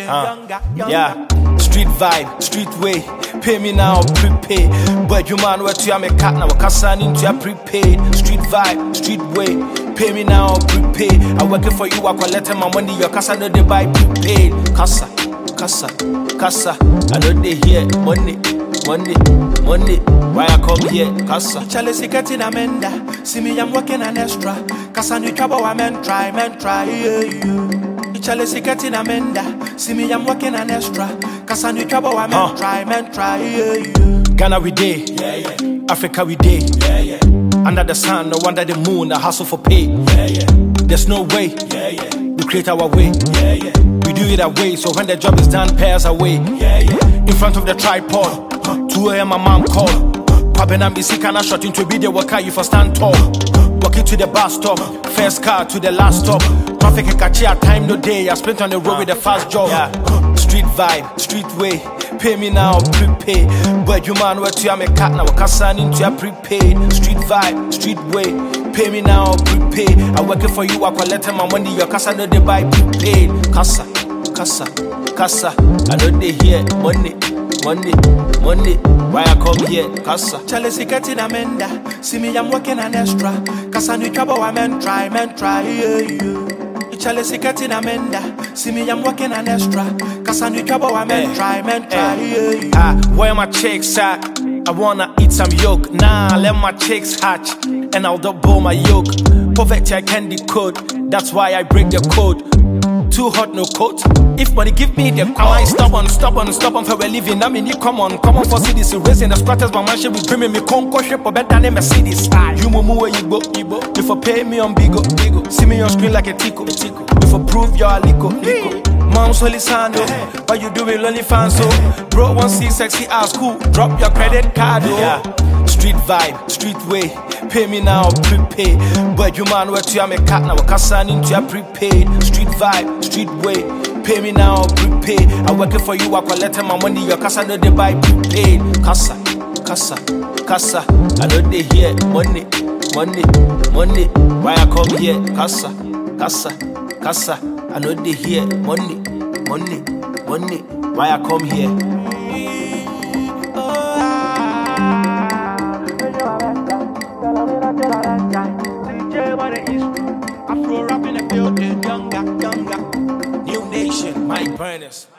Yeah, street vibe, street way. Pay me now, prepay. But you man, what you am a cat now? Cassan into a prepaid. Street vibe, street way. Pay me now, prepay. I working for you, I collect my money. Your casa no they buy prepaid. Casa. I know they hear money. Why I come here? Casa. Chalice getting amenda. See me, I'm working an extra. Casa new trouble, I men try. Yeah. Chalice getting amenda. See me, I'm working an extra. Casa new trouble, I men try. Yeah. Ghana we day, Africa we day. Under the sun, no under the moon, I hustle for pay. There's no way, we create our way. We do it our way, so when the job is done, pay us away. In front of the tripod, 2 a.m. my mom called. Kwabena misi kana shot into a video worker, you for stand tall. Walking to the bus stop, first car to the last stop. Traffic and catch time no day, I spent on the road with a fast job. Street vibe, street way. Pay me now, prepay. But you man, what you am a cat now? Cassan into a prepaid. Street vibe, street way. Pay me now, prepay. I working for you, I collect my money. Your casa no they buy prepaid. Casa. I know they hear money. Why I come here? Casa. Chalice getting amenda. See me, I'm working an extra. Casa new trouble, I men try. Yeah. Chalice getting amenda. See me, I'm working an extra. Casa new trouble, I men try. Yeah. Where my chicks at? I wanna eat some yolk. Nah, let my chicks hatch, and I'll double my yolk. Poverty I can decode. That's why I break the code. Too hot, no coat. If money give me the call, I stubborn for a living. I mean, you come on for cities. Raising the squatters, my man should be bringing me conco ship or better than Mercedes. You mumu where you go. If you pay me on bigo. See me on screen like a tico. If you prove you're a lico. Mom's solisando, but you do it only fan so. Bro, want see sexy ass cool. Drop your credit card, Street vibe, street way. Pay me now, prepay. But you man, what you am a cat now? Cassan into a prepaid. Street vibe, street way. Pay me now, prepay. I working for you, I collect my money. Your casa no they buy prepaid. Casa. I know they hear money. Why I come here? Casa. I know they hear money. Why I come here? Afro rap in the building, younger. New nation, Mike Burners.